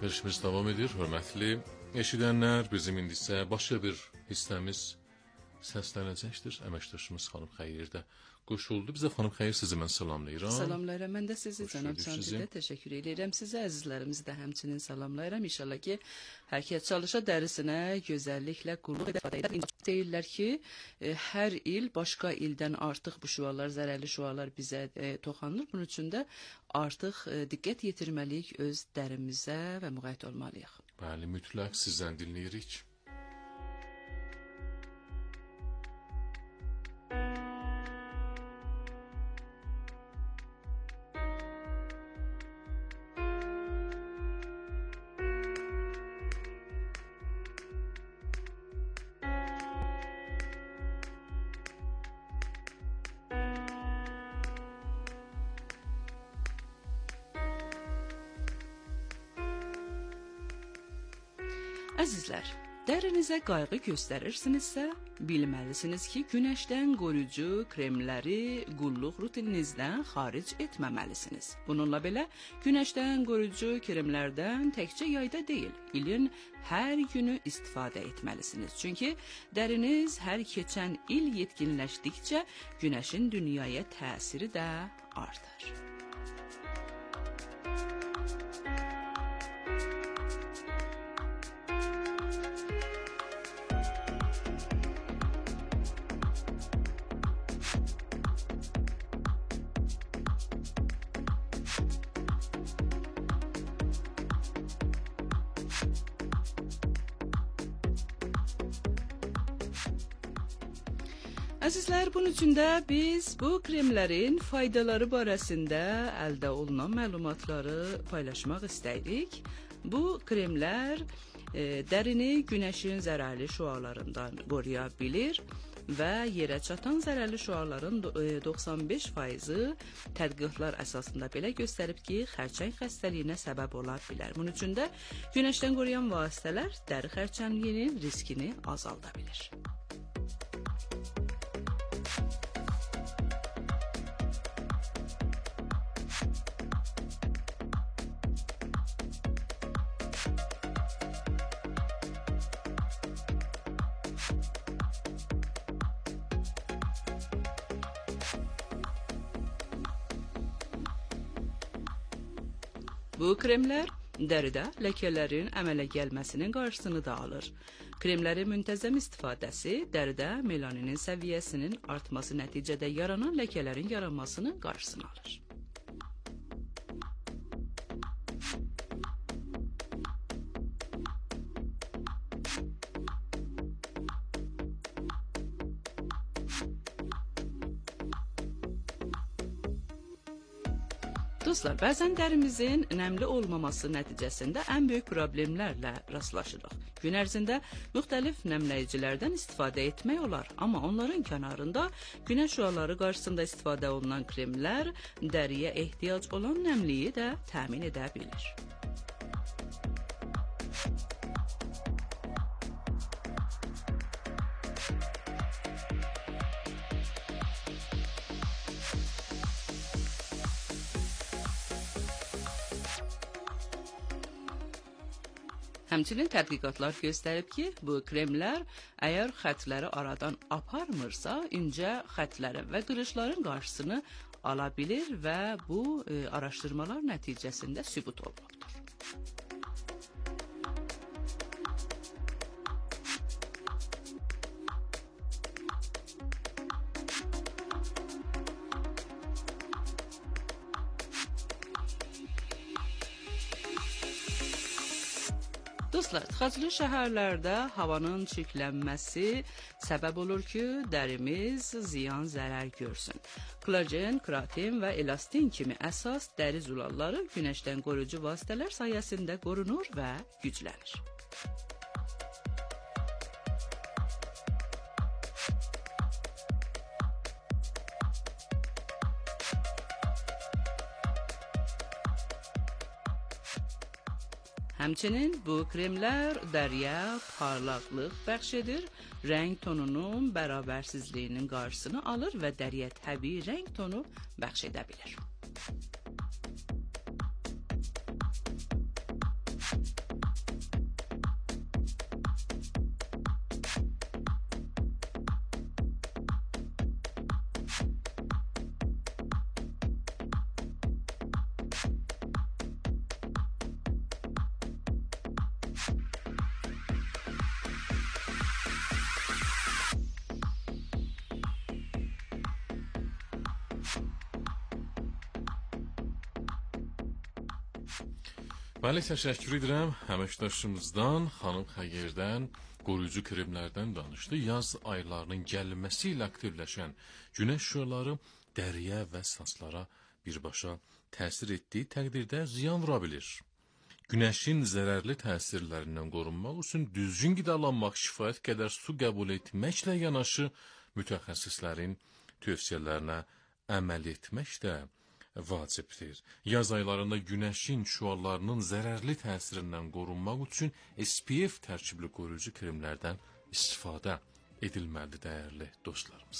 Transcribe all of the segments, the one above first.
Verilişimiz davam edir. Hörmətli eşidənlər, bizim indi isə başqa bir hissəmiz səslənəcəkdir. Əməkdaşımız xanım Xeyir də qoşuldu. Bizə xanım Xeyir, sizi mən salamlayıram. Salamlayıram. Mən də sizi cənab Santidə təşəkkür edirəm. Sizə əzizlərimizi də həmçinin salamlayıram. İnşallah ki, hər kəs çalışa dərisinə gözəlliklə qulluq edə. Deyirlər ki, hər il başqa ildən artıq bu şüalar, zərərli şüalar bizə toxanır. Bunun üçün də artıq diqqət yetirməliyik öz dərimizə və müğayət olmalıyıq. Bəli, mütləq sizdən dinləyirik. Əzizlər, dərinizə qayğı göstərirsinizsə, bilməlisiniz ki, günəşdən qoruyucu kremləri qulluq rutininizdən xaric etməməlisiniz. Bununla belə, günəşdən qoruyucu kremlərdən təkcə yayda deyil, ilin hər günü istifadə etməlisiniz. Çünki dəriniz hər keçən il yetkinləşdikcə günəşin dünyaya təsiri də artar. Əzizlər, bunun üçün də biz bu kremlərin faydaları barəsində əldə olunan məlumatları paylaşmaq istəyirik. Bu kremlər dərini günəşin zərərli şüalarından qoruya bilir və yerə çatan zərərli şüaların 95%-i tədqiqatlar əsasında belə göstərib ki, xərçəng xəstəliyinə səbəb ola bilər. Bunun üçün də günəşdən qoruyan vasitələr dəri xərçəngliyinin riskini azalda bilir. Bu kremlər dəridə ləkələrin əmələ gəlməsinin qarşısını da alır. Kremlərin müntəzəm istifadəsi dəridə melaninin səviyyəsinin artması nəticədə yaranan ləkələrin yaranmasının qarşısını alır. Dostlar, bəzən dərimizin nəmli olmaması nəticəsində ən böyük problemlərlə rastlaşırıq. Gün ərzində müxtəlif nəmləyicilərdən istifadə etmək olar, amma onların kənarında günəş şüaları qarşısında istifadə olunan kremlər dəriyə ehtiyac olan nəmliyi də təmin edə bilir. Həmçinin tədqiqatlar göstərib ki, bu kremlər əgər xətləri aradan aparmırsa, incə xətlərin və qırışların qarşısını ala bilir və bu araşdırmalar nəticəsində sübut olunubdur. Dostlar, tıxaclı şəhərlərdə havanın çirklənməsi səbəb olur ki, dərimiz ziyan zərər görsün. Kollagen, keratin və elastin kimi əsas dəri zülalları günəşdən qoruyucu vasitələr sayəsində qorunur və güclənir. Həmçinin bu kremlər dəriyə parlaqlıq bəxş edir, rəng tonunun bərabərsizliyinin qarşısını alır və dəriyə təbii rəng tonu bəxş edə bilir. Bəli, təşəkkür edirəm əməkdaşımızdan, xanım Xəyrdən qoruyucu kremlərdən danışdı. Yaz aylarının gəlməsi ilə aktivləşən günəş şüaları dəriyə və saçlara birbaşa təsir etdiyi təqdirdə ziyan vura bilir. Günəşin zərərli təsirlərindən qorunmaq üçün düzgün qidalanmaq, kifayət qədər su qəbul etməklə yanaşı mütəxəssislərin tövsiyələrinə əməl etmək də vacibdir. Yaz aylarında günəşin şüalarının zərərli təsirindən qorunmaq üçün SPF tərkibli qoruyucu kremlərdən istifadə edilməlidir, dəyərli dostlarımız.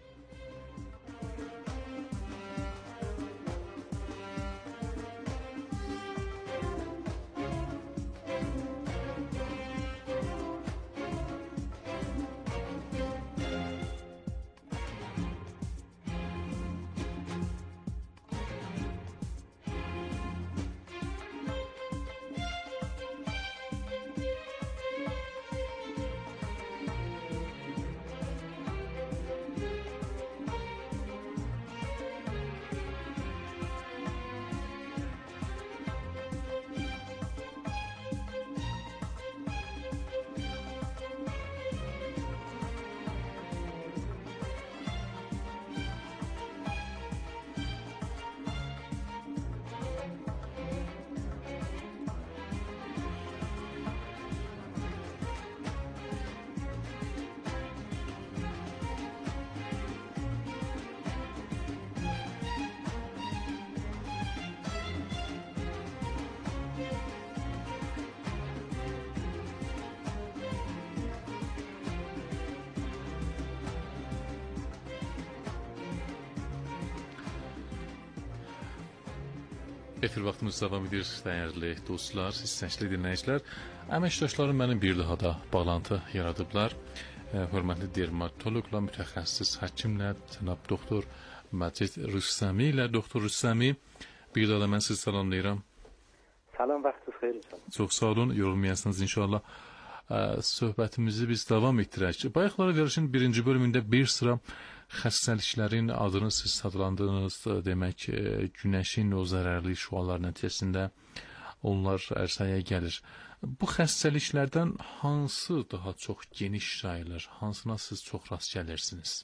Efir vaxtımız davam edir, dəyərli dostlar, istəkli dinləyicilər. Əməkdaşlarım mənim bir daha da bağlantı yaradıblar. Hörmətli dermatoloqla, mütəxəssis həkimlə, cənab doktor Məcid Rüstəmi ilə. Doktor Rüstəmi, bir daha da mən sizi salamlayıram. Salam, vaxtınız xeyir olsun. Çox sağ olun, yorulmayasınız inşallah. Söhbətimizi biz davam etdirək. Bayaqlara verilişin birinci bölümündə bir sıra xəstəliklərin adını siz adlandırdınız, demək günəşin o zərərli şüalar nəticəsində onlar ərsəyə gəlir. Bu xəstəliklərdən hansı daha çox geniş yayılır, hansına siz çox rast gəlirsiniz?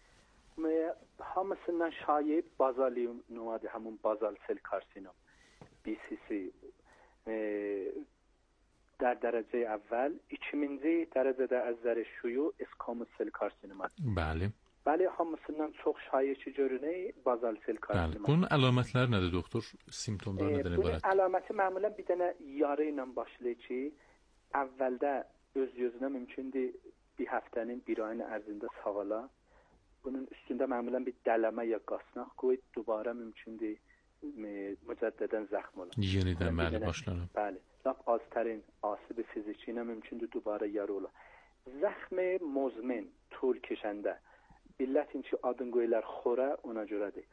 Hamısından şayib bazalium nomadı, həmin bazal sel karsinom, BCC در درجه اول، ikinci dərəcədə əzəri şuyu iskamız sel karsinomadır. Bəli. Bəli, hamısından çox şayıcı görünür bazal sel karsinomadır. Bəli. Bunun əlamətləri nədir doktor? Simptomları nədən ibarət? Bunun əlaməti məmulən bir dənə yarı ilə başlayır ki, əvvəldə öz gözünə mümkündür bir həftənin, bir ayın ərzində sağala. Bunun üstündə məmulən bir dələmə ya qasnaq qoyub, dubara mümkündür mücəddədən zəxm olar. Yenidən bəli başlanır. Bəli. Lap aztərin asibi fiziki ilə mümkündür dubara yarı olar. Zəxmi muzmin, tul keçəndə, illətin ki adın qoyular xora, ona görədir.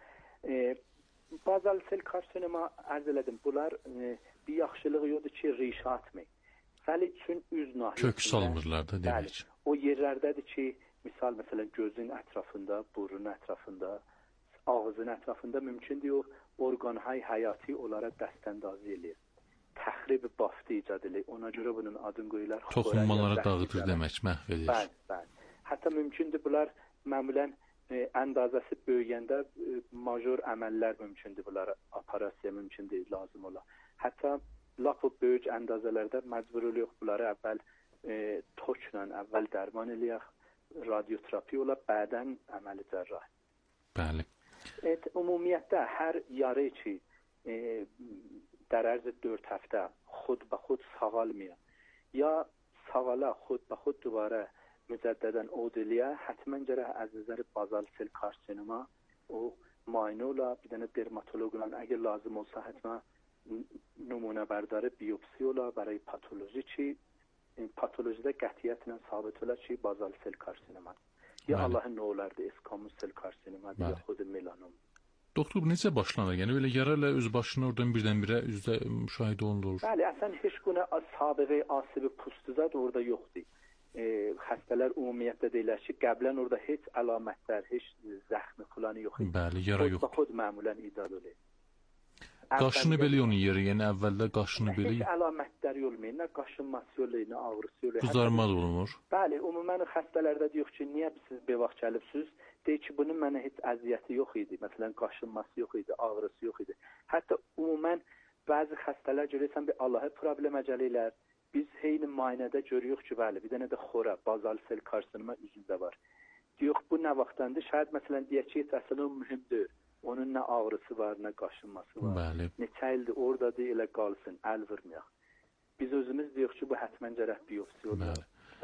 Bazal sel karsinoma ərz elədim, bunlar bir yaxşılığı yoxdur ki, riş atmır. Vəli üçün üz nahiyəsində. Kök salmırlar da demək. O yerlərdədir ki, misal məsələn gözün ətrafında, burun ətrafında, ağzın ətrafında mümkündür o orqanhay həyati onlara dəstəndazı eləyir. Təxrib baftı icad edir. Ona görə bunun adını qoyurlar. Toxunmaları dağıdır demək, məhv edir. Bəli, bəli. Hətta mümkündür bunlar məmulən əndazəsi böyüyəndə major əməllər mümkündür, bunlara operasiya mümkündür, lazım olar. Hətta lap o böyük əndazələrdə məcbur oluyor bunları əvvəl toçla əvvəl dərman eləyək, radioterapi olar, bədən əməli cərrahi. Bəli. Ümumiyyətlə hər yarı ki در عرض 4 هفته خود به خود ساغال میاد یا ساغالا خود به خود دوباره مجددا اودلیه حتما جره از نظر بازال سل کارسینوما و ماینولا بدن درماتولوگلان اگه لازم olsa حتما نمونه برداره بیوپسی ola برای پاتولوژی چی پاتولوژیده qətiyyətlə sabit ola ki bazal sel karsinoma ya Allahın nə olardı iskamız sel karsinoma ya xud melanom. Doktor, necə başlanır? Yəni belə yara ilə öz başına oradan birdən-birə üzdə müşahidə olunur. Bəli, əslən heç günə sabiqə asibi pustuzad orada yoxdur. Xəstələr ümumiyyətlə deyirlər ki, qəblən orada heç əlamətlər, heç zəxmi falan yox idi. Bəli, yara yox. Xud məmulən icad olur. Qaşını belə onun yeri, yəni əvvəldə qaşını belə heç əlamətləri olmayır, nə qaşınması olur, nə ağrısı olur. Qızarma da olmur. Bəli, ümumən xəstələrdə deyək ki, niyə siz bevaq gəlibsiniz? Deyir ki, bunun mənə heç əziyyəti yox idi. Məsələn, qaşınması yox idi, ağrısı yox idi. Hətta ümumən bəzi xəstələr görürsən bir Allah'a problemə gəlirlər. Biz eyni müayinədə görürük ki, bəli, bir dənə də xora, bazal sel karsinoma üzündə var. Deyək, bu nə vaxtdandır? Şayad məsələn deyək ki, əslində mühümdür. Onun nə ağrısı var, nə qaşınması var. Bəli. Neçə ildir oradadır, elə qalsın, əl vurmayaq. Biz özümüz deyək ki, bu hətmən gərək biyopsiya olur.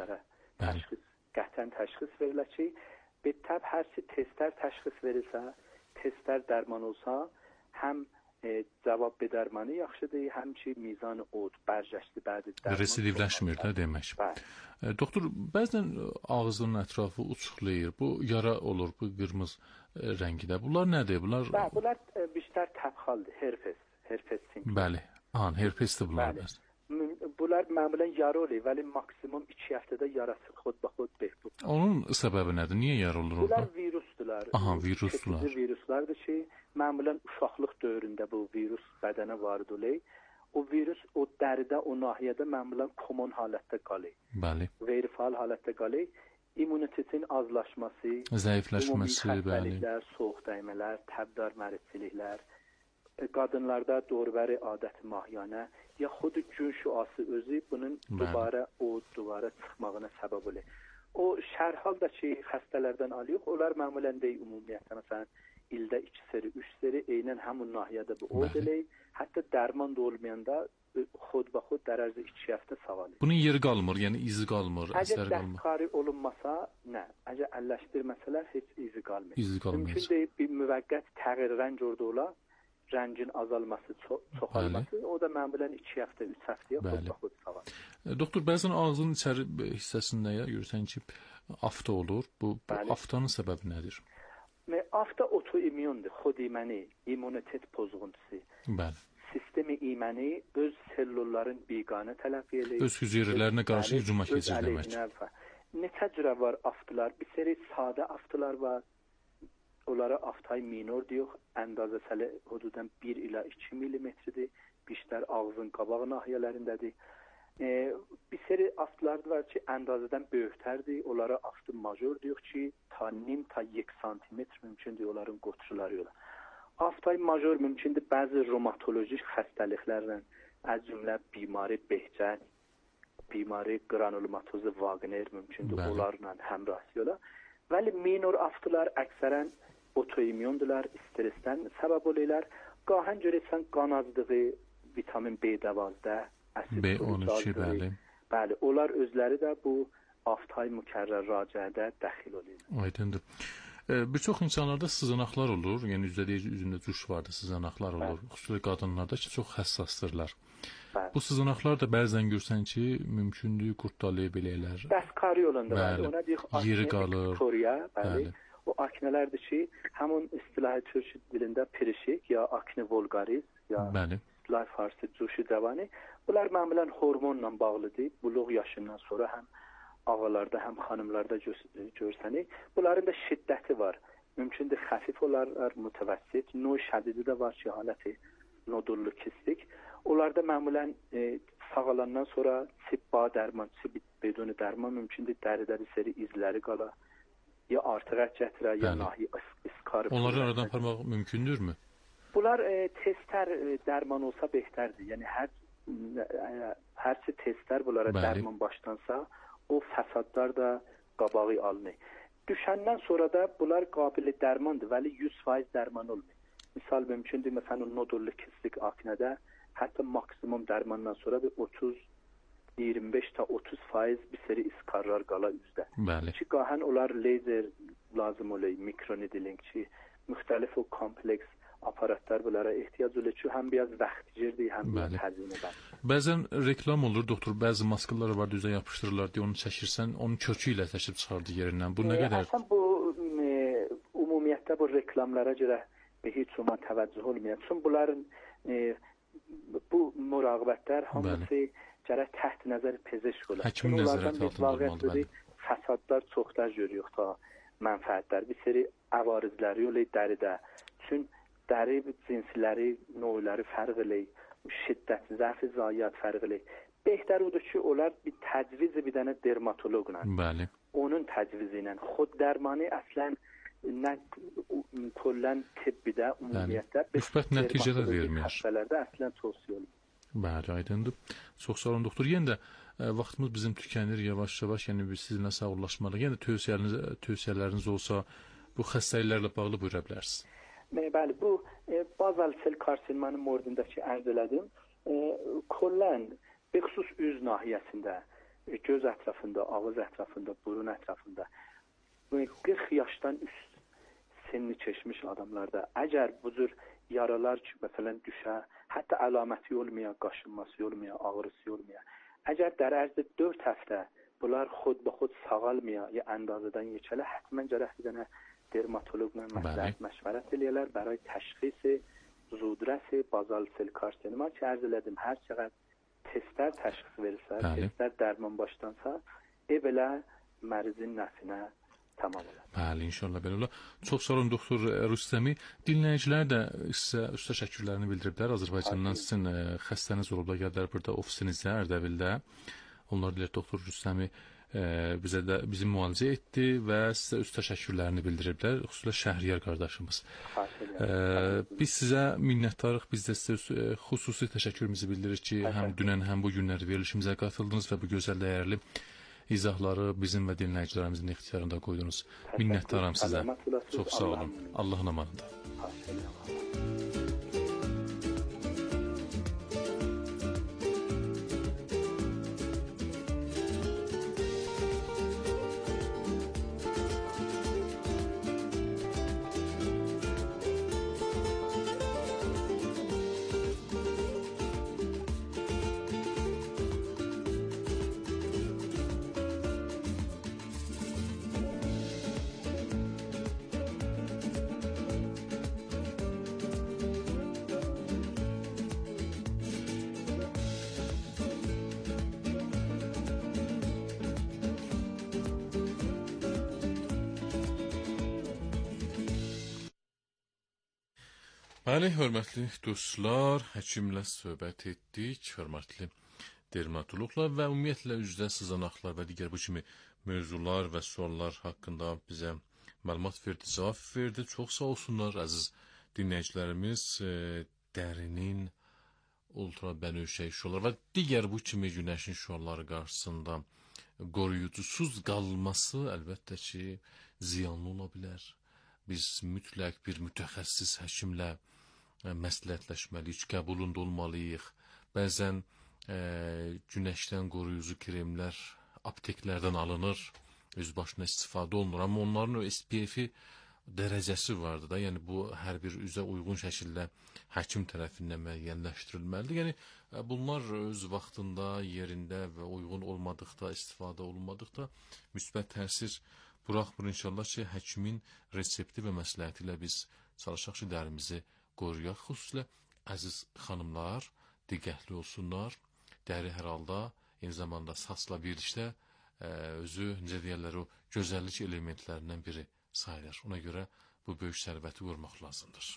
Qəhtən təşxis verilir ki, bitəb hər şey testlər təşxis verilsə, testlər dərman olsa, həm cavab bedərmanı yaxşıdır, həm ki mizan od, bərcəşli bədi dərman. Residivləşmir də demək. Doktor, bəzən ağzının ətrafı uçuqlayır. Bu yara olur, bu qırmızı rəngidə. Bunlar nədir? Bunlar biştər təbxaldır, herpes simptomu. Bəli. Herpesdir bunlar. Bunlar məmulən yara olur, vəli maksimum 2 həftədə yarası xodbaxod behbud. Onun səbəbi nədir? Niyə yara olur orada? Bunlar virusdular. Viruslar. Viruslardır ki, məmulən uşaqlıq dövründə bu virus bədənə varid olur. O virus o dəridə, o nahiyədə məmulən komon halətdə qalır. Bəli. Qeyri-faal halətdə qalır. İmmunitetin azlaşması, zəifləşməsi, bəli. Soğuq dəymələr, təbdar məridçiliklər, qadınlarda doğrubəri adət mahiyanə, ya xud gün şüası özü bunun dubara çıxmağına səbəb olur. O şərhal da ki, xəstələrdən alıyıq, onlar məmulən deyil ümumiyyətlə, məsələn, ildə 2 seri, 3 seri eynən həmin nahiyədə bu odələk, hətta dərman da olmayanda xodbaxod dərəcə 2 həftə sağalır. Bunun yeri qalmır, yəni izi qalmır, əsəri qalmır. Əgər dəstxari olunmasa, nə? Əgər əlləşdirməsələr, heç izi qalmır. Mümkün deyil, bir müvəqqət təğyir rəng orada ola, rəngin azalması, çoxalması, o da məmulən 2 həftə, 3 həftəyə xodbaxod sağalır. Doktor, bəzən ağzının içəri hissəsində görürsən ki, afta olur. Bu aftanın səbəbi nədir? Afta otoimmündir, xodiməni, immunitet pozğuntusu. Bəli. Sistemi iməni öz sellulların biqanə tələfi eləyir. Öz hüceyrələrinə qarşı hücuma keçir demək. Neçə cürə var aftılar? Bir seri sadə aftılar var. Onlara aftay minor deyirik. Əndazəsəli hududan 1 ilə 2 millimetrdir. Bişlər ağzın qabaq nahiyələrindədir. Bir seri aftılar var ki, əndazədən böyükdərdir. Onlara aftı major deyirik ki, ta 1 santimetr mümkündür onların qoçuları yola. Aftay major mümkündür bəzi reumatolojik xəstəliklərlə, az cümlə bimari behçət, bimari granulomatozu Wagner mümkündür onlarla həmrahsi yola. Vəli minor aftılar əksərən otoimmündülər, stressdən səbəb olurlar. Qahən görürsən qan azlığı, vitamin B12, B12, bəli. Bəli, onlar özləri də bu aftay mükərrər racədə dəxil olur. Aydındır. Bir çox insanlarda sızanaqlar olur, yəni üzündə cuş vardı, sızanaqlar olur. Xüsusilə qadınlarda ki, çox həssasdırlar. Bu sızanaqlar da bəzən görsən ki, mümkündür qurtdalaya biləylər. Dəstxari yolunda var. Ona deyək, yeri qalır. Bəli. O aknelərdir ki, həmin istilahi türk dilində pirişik ya akne vulgaris ya istilahi farsi cuşi cavani. Bunlar məmulən hormonla bağlıdır. Buluq yaşından sonra həm ağalarda, həm xanımlarda görsənik. Bunların da şiddəti var. Mümkündür xəfif olarlar, mütəvəssit. Növ şədidi də var ki, haləti nodullu kistik. Onlarda məmulən sağalandan sonra sibba dərman, beduni dərman mümkündür dəridə bir seri izləri qala. Ya artıq ət gətirə, ya nahi iskarı. Onları aradan aparmaq mümkündürmü? Bunlar testlər dərman olsa behtərdir. Yəni hər testlər bunlara dərman başlansa, o fəsadlar da qabağı alınır. Düşəndən sonra da bunlar qabili dərmandır, vəli 100% dərman olmuyor. Misal mümkündür, məsələn, nodullu kistik aknədə hətta maksimum dərmandan sonra bir 25 ta 30% bir seri iskarlar qala üzdə. Bəli. Ki, qahən onlar lazer lazım olur, mikronidling ki, müxtəlif o kompleks aparatlar bunlara ehtiyac olur ki, həm biraz vaxtcirdir, həm biraz həzinədir. Bəzən reklam olur, doktor, bəzi maskalar var, üzə yapışdırırlar deyə onu çəkirsən, onun kökü ilə çəkib çıxardı yerindən. Bu nə qədər? Əslən bu ümumiyyətlə bu reklamlara görə heç zaman təvəccüh olmuyor. Çünki bunların bu muraqibətlər hamısı gərək təht nəzər pezeşk olar. Həkimin nəzarəti altında olmalıdır. Fəsadlar çoxlar görürük ta mənfəətlər. Bir seri əvarizləri olur dəridə. Çünki dəri cinsləri, növləri fərq eləyir. Şiddət, zəif, zayiət fərq eləyir. Behter odur ki, onlar bir təcviz bir dənə dermatoloqla. Bəli. Onun təcvizi ilə xod dərmanı əslən nə kullən tibbidə, ümumiyyətlə müsbət nəticələr vermir. Xəstələrdə əslən tövsiyə olunur. Bəli, aydındır. Çox sağ olun doktor. Yenə də vaxtımız bizim tükənir yavaş-yavaş. Yəni biz sizinlə sağollaşmalıyıq. Yəni tövsiyələriniz olsa bu xəstəliklərlə bağlı buyura bilərsiniz. Bəli, bu bazal sel karsinomanın mordundakı ərz elədim. Kullən bixüsus üz nahiyəsində, göz ətrafında, ağız ətrafında, burun ətrafında 40 yaşdan üst sinni keçmiş adamlarda əgər bu cür yaralar ki, məsələn düşə, hətta əlaməti olmaya, qaşınması olmaya, ağrısı olmaya, əgər در عرض 4 həftə bunlar xud sağalmaya ya əndazədən yekələ, həttəmən gərək bir dənə dermatoloqla məşvərət eləyərlər برای تشخیص زودرس bazal sel karsinoma ki, ərz elədim, hər çəqət testlər təşxis verirsə, testlər dərman başlansa, belə mərizin nəfinə tamam olar. Bəli, inşallah belə olar. Çox sağ olun doktor Rüstəmi. Dinləyicilər də sizə usta təşəkkürlərini bildiriblər. Azərbaycandan sizin xəstəniz olublar, gəlirlər burada ofisinizdə, Ərdəbildə. Onlar deyir doktor Rüstəmi bizi müalicə etdi və sizə usta təşəkkürlərini bildiriblər. Xüsusilə Şəhriyar qardaşımız. Biz sizə minnətdarıq. Biz də sizə xüsusi təşəkkürümüzü bildiririk ki, həm dünən, həm bu günlər verilişimizə qatıldınız və bu gözəl dəyərli izahları bizim və dinləyicilərimizin ixtiyarında qoydunuz. Minnətdaram sizə. Çox sağ olun. Allahın amanında. Bəli, hörmətli dostlar, həkimlə söhbət etdik, hörmətli dermatoloqla və ümumiyyətlə üzdə sızanaqlar və digər bu kimi mövzular və suallar haqqında bizə məlumat verdi, cavab verdi. Çox sağ olsunlar, əziz dinləyicilərimiz, dərinin ultrabənövşəyi şüaları və digər bu kimi günəşin şüaları qarşısında qoruyucusuz qalması əlbəttə ki, ziyanlı ola bilər. Biz mütləq bir mütəxəssis həkimlə məsləhətləşməliyik, qəbulunda olmalıyıq. Bəzən günəşdən qoruyucu kremlər apteklərdən alınır, öz başına istifadə olunur, amma onların SPF-i dərəcəsi vardır da, yəni bu hər bir üzə uyğun şəkildə həkim tərəfindən müəyyənləşdirilməlidir. Yəni bunlar öz vaxtında, yerində və uyğun olmadıqda, istifadə olunmadıqda müsbət təsir buraxmır. İnşallah ki, həkimin resepti və məsləhəti ilə biz çalışaq ki, dərimizi qoruyaq. Xüsusilə əziz xanımlar diqqətli olsunlar. Dəri hər halda eyni zamanda saçla birlikdə özü, necə deyərlər, o gözəllik elementlərindən biri sayılır. Ona görə bu böyük sərvəti qorumaq lazımdır.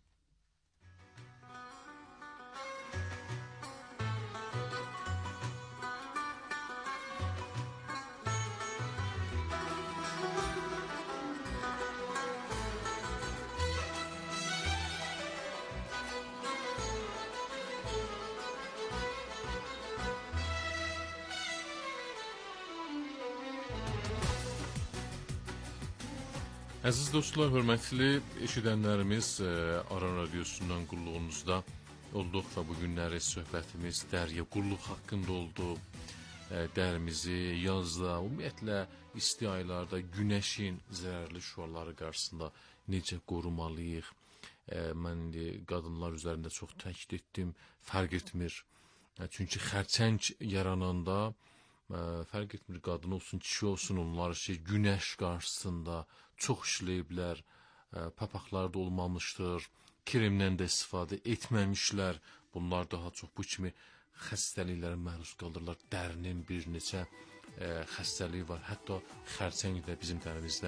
Əziz dostlar, hörmətli eşidənlərimiz, Aran Radiosundan qulluğunuzda olduq və bu günləri söhbətimiz dəriyə qulluq haqqında oldu. Dərimizi yazda, ümumiyyətlə isti aylarda günəşin zərərli şüaları qarşısında necə qorumalıyıq? Mən indi qadınlar üzərində çox təkid etdim, fərq etmir. Çünki xərçəng yarananda fərq etmir, qadın olsun, kişi olsun, onlar günəş qarşısında çox işləyiblər, papaqlarda olmamışdır, kremdən də istifadə etməmişlər. Bunlar daha çox bu kimi xəstəliklərə məruz qaldırırlar. Dərinin bir neçə xəstəliyi var. Hətta xərçəng də bizim dərimizdə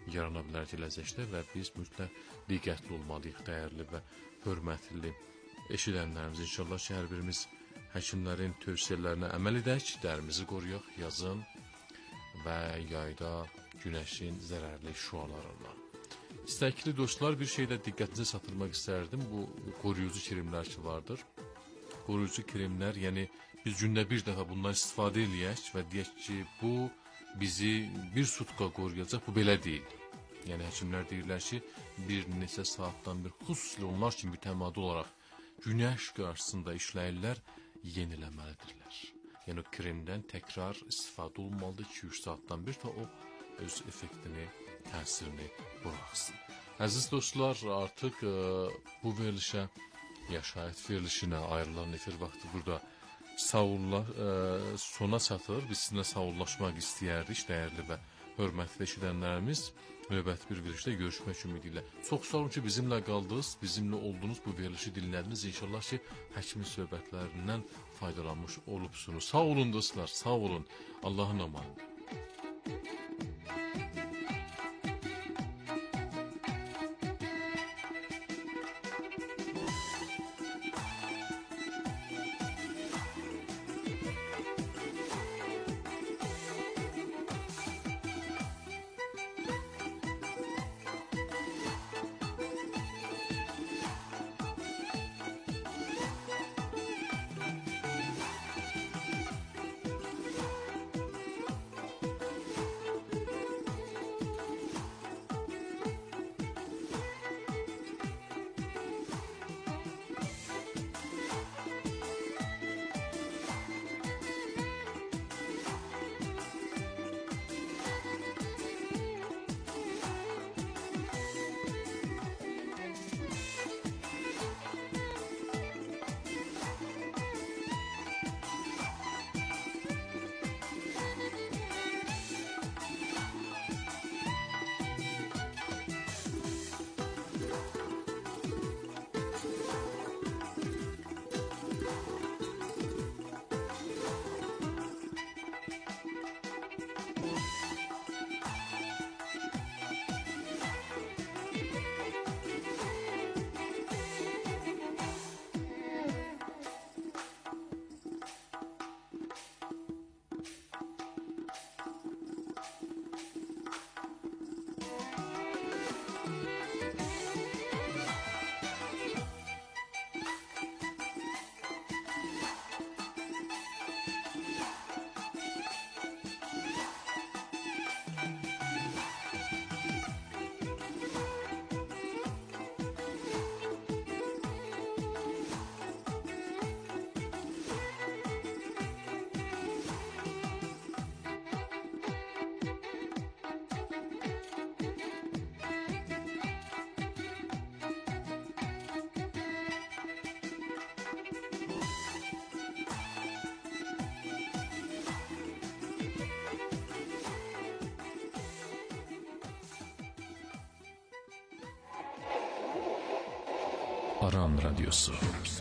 yarana bilər gələcəkdə və biz mütləq diqqətli olmalıyıq, dəyərli və hörmətli eşidənlərimiz. İnşallah ki, hər birimiz həkimlərin tövsiyələrinə əməl edək, dərimizi qoruyaq yazın və yayda günəşin zərərli şüalarından. İstəkli dostlar, bir şeydə diqqətinizə çatdırmaq istərdim. Bu qoruyucu kremlər ki vardır. Qoruyucu kremlər, yəni biz gündə bir dəfə bundan istifadə eləyək və deyək ki, bu bizi bir sutka qoruyacaq. Bu belə deyil. Yəni həkimlər deyirlər ki, bir neçə saatdan bir, xüsusilə onlar kimi mütəmadi olaraq günəş qarşısında işləyirlər, yeniləməlidirlər. Yəni kremdən təkrar istifadə olmalıdır 2-3 saatdan bir, ta o öz effektini, təsirini buraxsın. Əziz dostlar, artıq bu verilişə, yaşayət verilişinə ayrılan efir vaxtı burada sona çatır. Biz sizinlə sağollaşmaq istəyərdik, dəyərli və hörmətli eşidənlərimiz. Növbəti bir verilişdə görüşmək ümidi ilə. Çox sağ olun ki, bizimlə qaldınız, bizimlə oldunuz, bu verilişi dinlədiniz. İnşallah ki, həkimin söhbətlərindən faydalanmış olubsunuz. Sağ olun dostlar, sağ olun. Allahın amanı. Aran Radyosu.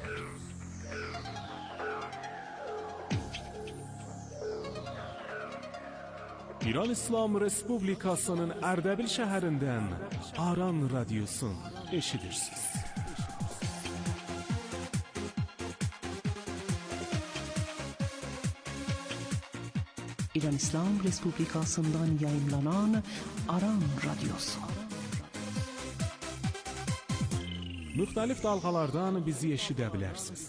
İran İslam Respublikasının Ərdəbil şəhərindən Aran Radyosu eşidirsiniz. İran İslam Respublikasından yayımlanan Aran Radyosu. Müxtəlif dalğalardan bizi eşidə bilərsiniz.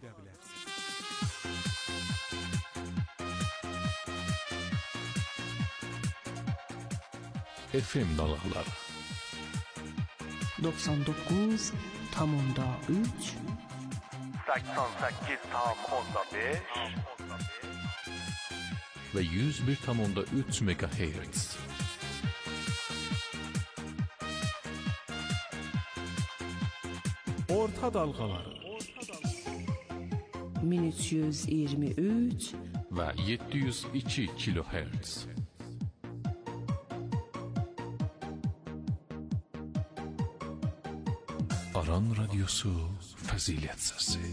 FM dalğaları 99,3 88,5 ve 101,3 MHz. Orta dalğaları 1323 ve 702 kHz. Aran Radyosu Fəzilət Səsi.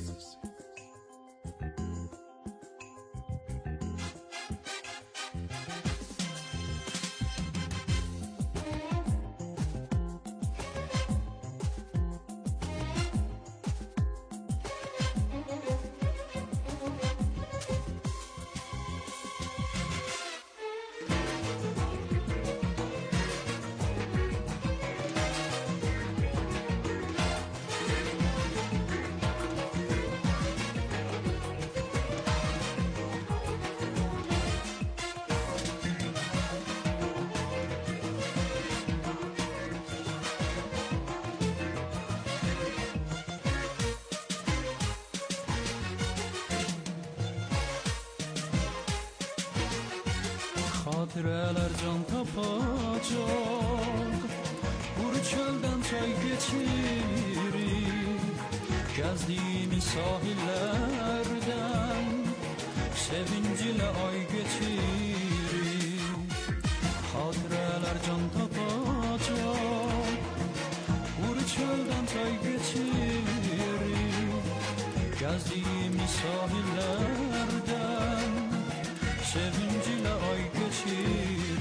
Hatıreler can tapacak, Kuru çölden çay geçirip Gezdiğimiz sahillerden Sevinciyle ay geçirip Hatıreler can tapacak, Kuru çölden çay geçirip Gezdiğimiz sahillerden Sevinciyle ay geçirir.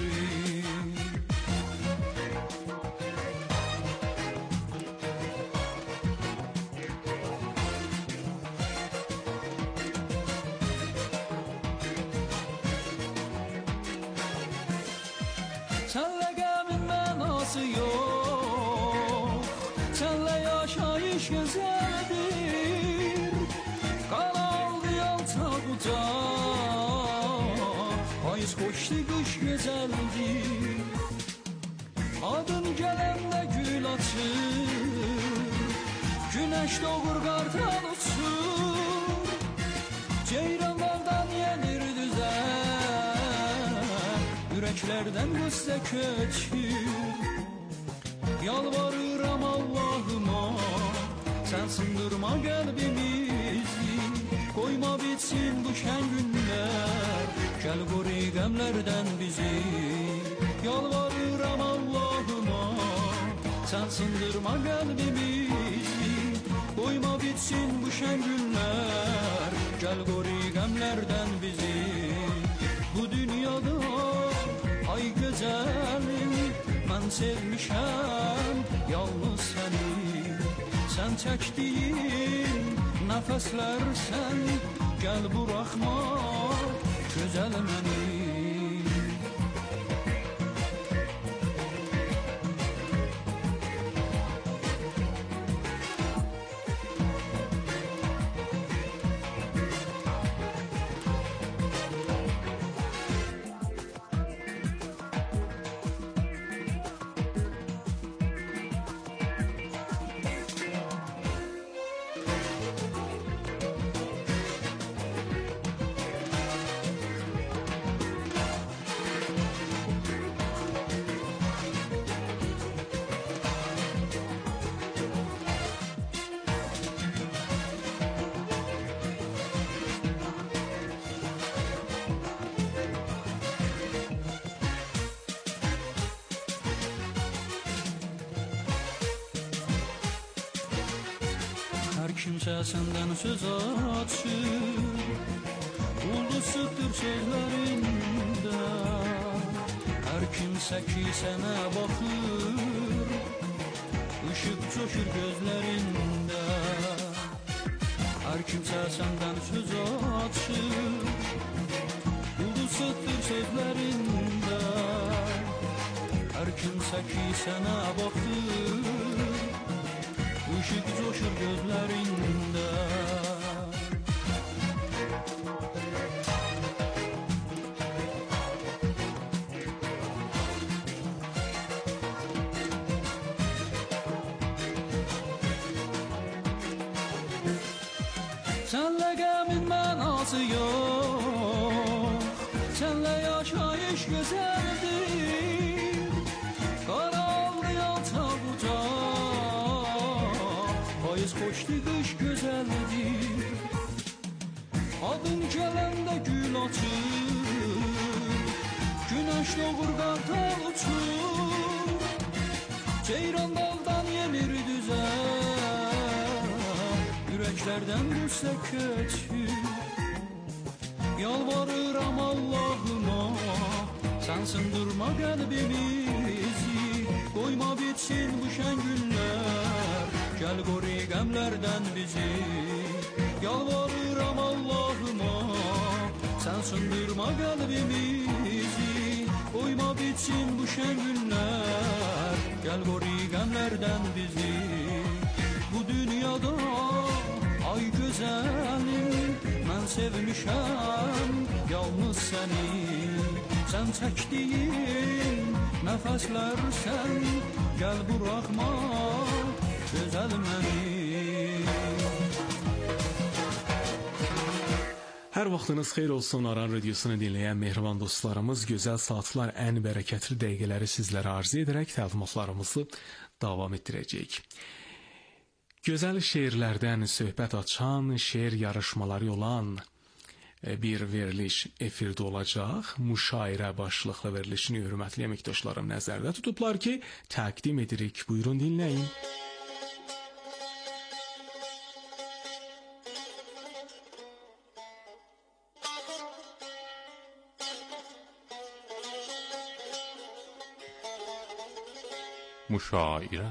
Senle gemin mənası yok, senle yaşayış güzeldir. Kanaldı yalta kucak, payız hoştu kış güzeldir. Adın gelende gül açır, güneş doğur kartal uçur. Ceyran daldan yenir düzen, yüreklerden qüssə köçür. Yalvarıram Allah'ıma, sen sındırma kalbimizi. Koyma bitsin bu şen günler, gel koru qəmlərdən bizi. Yalvarıram Allah'ıma, sen sındırma kalbimizi. Koyma bitsin bu şen günler, gel koru qəmlərdən bizi. Bu dünyada ay güzelim, ben sevmişəm yalnız seni. Sen çəkdiyin nəfəslər sən, gəl buraxma gözəl məni. Kimsə səndən söz açır, ulduzsudur sözlərində. Hər kimsə ki sənə baxır, ışıq coşur gözlərində. Hər kimsə səndən söz açır, ulduzsudur sözlərində. Hər kimsə ki sənə baxır, ışık coşur gözlerinde. Senle gemin mənası yok, senle yaşayış güzeldir. Karallı yalta bucak, payız hoştu kış güzeldir. Adın gelende gül açır, güneş doğur kartal uçur. Ceyran daldan yemir düzen, yüreklerden qüssə köçür. Yalvarıram Allah'ıma, sen sındırma kalbimizi. Koyma bitsin bu şen günler, gel koru qəmlərdən bizi. Yalvarıram Allah'ıma, sen sındırma kalbimizi. Koyma bitsin bu şen günler, gel koru qəmlərdən bizi. Bu dünyada ay güzelim, ben sevmişəm yalnız seni. Sen çəkdiyin nəfəslər sən, gəl buraxma gözəl məni. Hər vaxtınız xeyir olsun. Aran Radiosunu dinləyən mehriban dostlarımız, gözəl saatlar, ən bərəkətli dəqiqələri sizlərə arzu edərək təlimatlarımızı davam etdirəcəyik. Gözəl şeirlərdən söhbət açan, şeir yarışmaları olan bir veriliş efirdə olacaq. Müşairə başlıqlı verilişini hörmətli əməkdaşlarım nəzərdə tutublar ki, təqdim edirik. Buyurun dinləyin. Müşairə.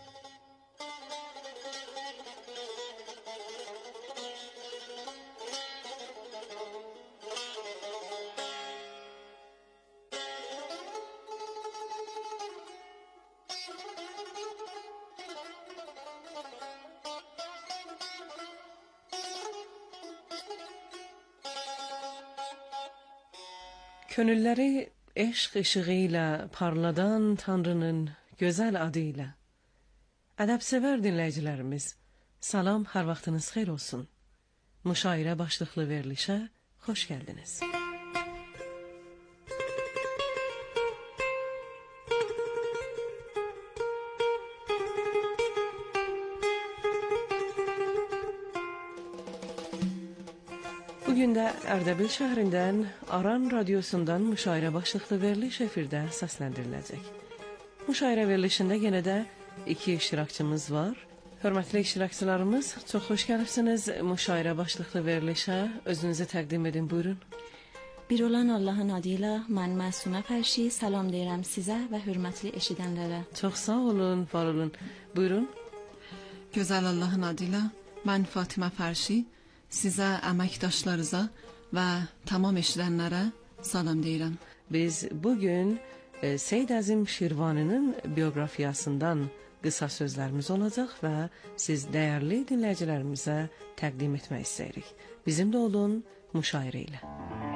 Könülləri eşq ışığı ilə parladan Tanrının gözəl adı ilə. Ədəbsevər dinləyicilərimiz, salam, hər vaxtınız xeyir olsun. Müşairə başlıqlı verilişə xoş gəldiniz. Bugün də Ərdəbil şəhərindən Aran Radiosundan müşairə başlıqlı veriliş efirdə səsləndiriləcək. Müşairə verilişində yenə də 2 iştirakçımız var. Hörmətli iştirakçılarımız, çox xoş gəlibsiniz müşairə başlıqlı verilişə. Özünüzü təqdim edin, buyurun. Bir olan Allahın adıyla mən Məsumə Fərşi salam deyirəm sizə və hörmətli eşidənlərə. Çox sağ olun, var olun. Buyurun. Gözəl Allahın adıyla mən Fatimə Fərşi sizə, əməkdaşlarınıza və tamam eşidənlərə salam deyirəm. Biz bugün Seyyid Əzim Şirvaninin biyografiyasından qısa sözlərimiz olacaq və siz dəyərli dinləyicilərimizə təqdim etmək istəyirik. Bizimlə olun müşairə ilə.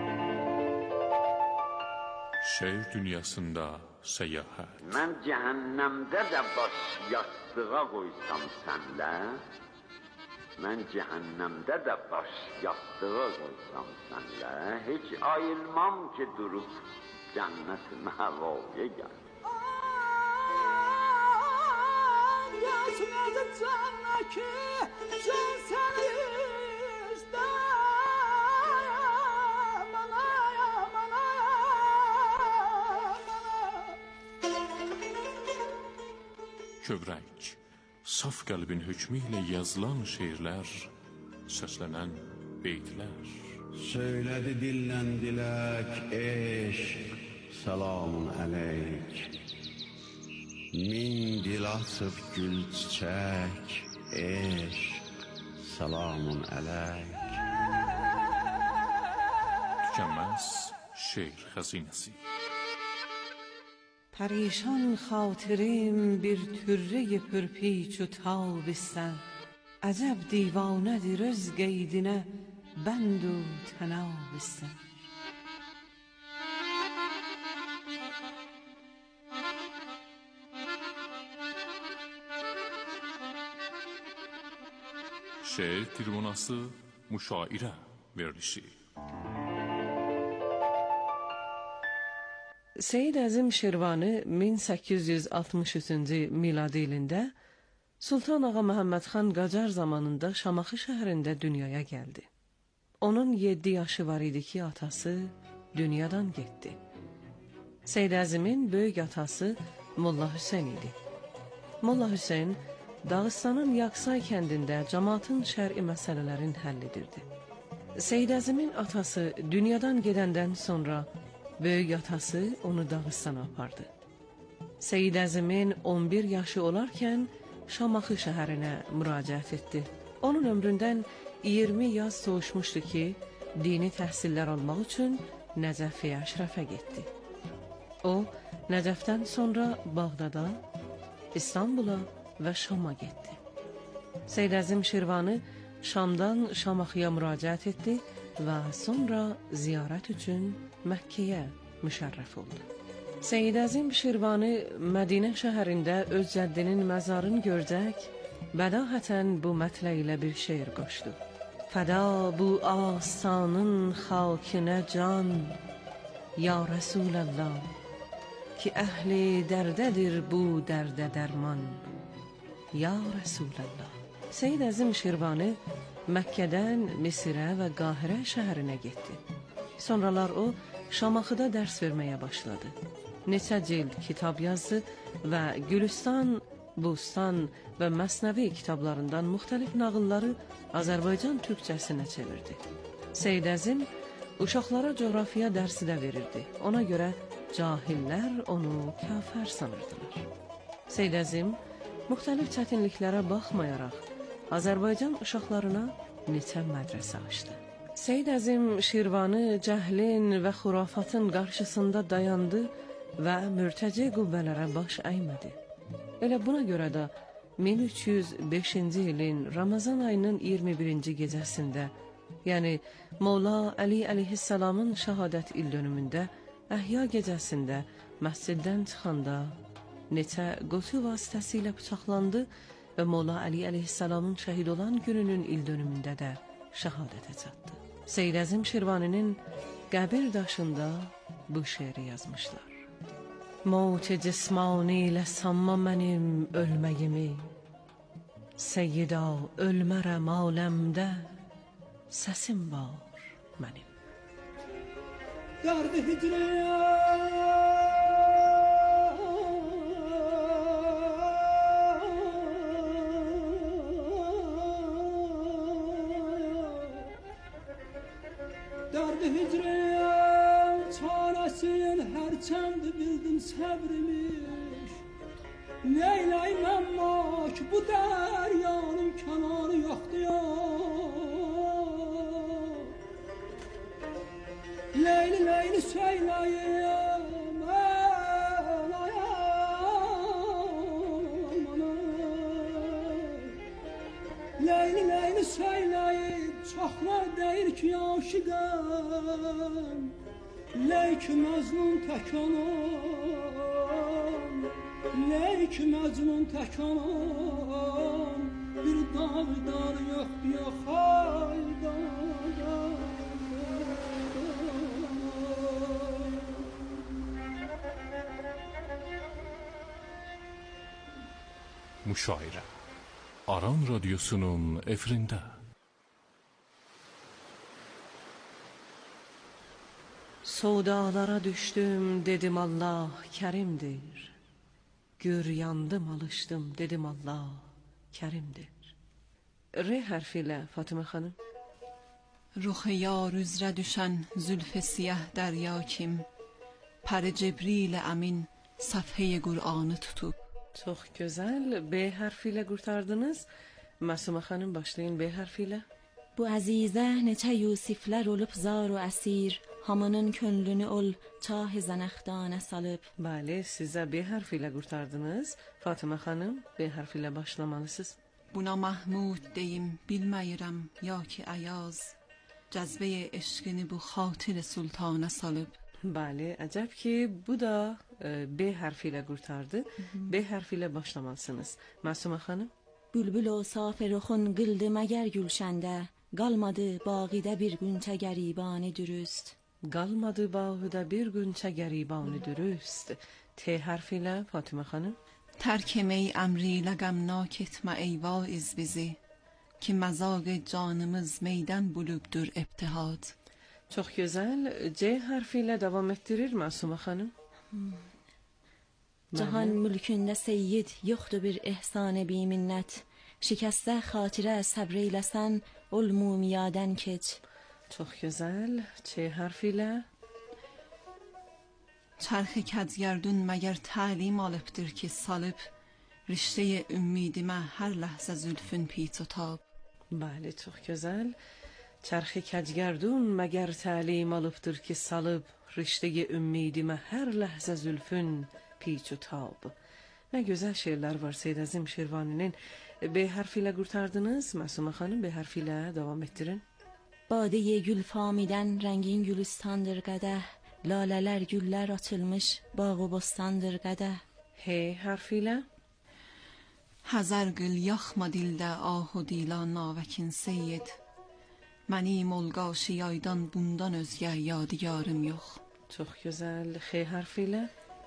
Şeir dünyasında səyahət. Mən cəhənnəmdə də baş yastığa qoysam sənlə, mən cəhənnəmdə də baş yastığa qoysam sənlə, heç ayılmam ki durub cənnət məhvaya gəl. Yaşınızı canla ki, can səni istəyəm, anayam, Kövrək, saf qəlbin hökmü ilə yazılan şeirlər, səslənən beytlər. Söylədi dillə dilək, eşq, salamun əleyk. Min dil açıb gül çiçək, eşq, salamun əleyk. Tükənməz şeir xəzinəsi. پریشان خاطریم bir türre pürpiç و تابستن عجب دیوانه رز قیدینه بند و تنابستن Şeir tribunası müşairə verilişi. Seyyid Əzim Şirvani 1863-cü miladi ilində Sultan Ağa Məhəmməd xan Qacar zamanında Şamaxı şəhərində dünyaya gəldi. Onun 7 yaşı var idi ki, atası dünyadan getdi. Seyyid Əzimin böyük atası Molla Hüseyn idi. Molla Hüseyn Dağıstanın Yaqsay kəndində cəmaatın şər'i məsələlərin həll edirdi. Seyyid Əzimin atası dünyadan gedəndən sonra böyük atası onu Dağıstana apardı. Seyyid Əzimin 11 yaşı olarkən Şamaxı şəhərinə müraciət etdi. Onun ömründən 20 yaz soğuşmuşdu ki, dini təhsillər almaq üçün Nəcəfiyə Əşrəfə getdi. O, Nəcəfdən sonra Bağdada, İstanbula və Şama getdi. Seyyid Əzim Şirvani Şamdan Şamaxıya müraciət etdi və sonra ziyarət üçün Məkkəyə müşərrəf oldu. Seyyid Əzim Şirvani Mədinə şəhərində öz cəddinin məzarını görcək, bədahətən bu mətlə ilə bir şeir qoşdu. فدا بو آستانın خاکine can یا رسول الله ki ehli derdedir bu derde derman ya Resulallah. Seyyid Əzim Şirvani Məkkədən Misirə və Qahirə şəhərinə getdi. Sonralar o Şamaxıda dərs verməyə başladı. Neçə cild kitab yazdı və Gülüstan, Bustan və Məsnəvi kitablarından müxtəlif nağılları Azərbaycan türkçəsinə çevirdi. Seyyid Əzim uşaqlara coğrafiya dərsi də verirdi. Ona görə cahillər onu kafir sanırdılar. Seyyid Əzim müxtəlif çətinliklərə baxmayaraq Azərbaycan uşaqlarına neçə mədrəsə açdı. Seyyid Əzim Şirvani cəhlin və xurafatın qarşısında dayandı və mürtəci qüvvələrə baş əymədi. Elə buna görə də 1305-ci ilin Ramazan ayının 21-ci gecəsində, yəni Molla Əli əleyhissalamın şəhadət ildönümündə Əhya gecəsində məsciddən çıxanda neçə qotu vasitəsilə bıçaqlandı və Molla Əli əleyhissalamın şəhid olan gününün ildönümündə də şəhadətə çatdı. Seyyid Əzim Şirvaninin qəbir daşında bu şeiri yazmışlar. Mevt cismani ilə sanma mənim ölməyimi, Seyyida ölmərəm aləmdə, səsim var mənim. Derdi hicre Derdi hicre çaresin herçend bildim sabrimiş Neyleyim ki bu deryanın kenarı yoktu ya Leyli leyli söyleyeyim Leyli leyli söyleyeyim Çoxlar deyir ki aşıqam Leyki Məcnun tək anam Leyki Məcnun tək anam Bir dağdar yoxdur ya xaydan Müşairə Aran Radyosu'nun efrində. Sodalara düştüm dedim Allah kerimdir. Gür yandım alıştım dedim Allah kerimdir. R harfi ile Fatıma Hanım. رخ یار üzrə düşən zülf siyah dərya kim Pər Cebril əmin səfhəyə Qur'anı tutub. Çox gözəl. B harfi ile kurtardınız. Masuma Hanım başlayın B harfi ile. Bu əzizə neçə Yusiflər olub zar və əsir, hamının könlünü ol çah zənəxdanə salıb. Bəli, sizə B harfi ile kurtardınız. Fatıma Hanım B harfi ile başlamalısınız. Buna Mahmud deyim bilməyirəm ya ki Ayaz, cəzbə eşqini bu xatir sultana salıb. Bəli, əcəb ki bu da B harfi ile kurtardı. B harfi ile başlamalısınız. Masuma Hanım. Bülbül o safirxun qıldı məgər gülşəndə, qalmadı bağıda bir günçə gəribani dürüst. Qalmadı bağıda bir günçə gəribani dürüst. T harfi ile Fatıma Hanım. Tərk ey əmri ilə qəmnak etmə ey vaiz bizi, ki məzaq canımız meydən bulubdur ibtihad. Çox gözəl. C harfi ile devam ettirir Masuma Hanım. Cahan mülkündə seyyid yoxdur bir ehsan-ı biminnət, şikəstə xatirə səbr eyləsən ol mumiyadən keç. Çox gözəl. Ç harfi ile. Çərxi kədgərdun məgər təlim alıbdır ki salıb, riştə ümmidimə hər ləhzə zülfün piçotab. Bəli, çox gözəl. Çərxi kədgərdun məgər təlim alıbdır ki salıb, riştə ümmidimə hər ləhzə zülfün piçotab. Nə gözəl şeirlər var Seyyid Əzim Şirvaninin. B harfi ile kurtardınız. Masuma Hanım B harfi ile devam ettirin. Badeyi gül famidən rəngin gülüstandır qədəh, lalələr güllər açılmış bağ bostandır qədəh. H harfi ile. Həzər qıl yaxma dildə ahu dilan navəkin seyyid, Mənim olqaşı yaydan bundan özgə yadigarım yox. Çox gözəl. X hərfi ilə.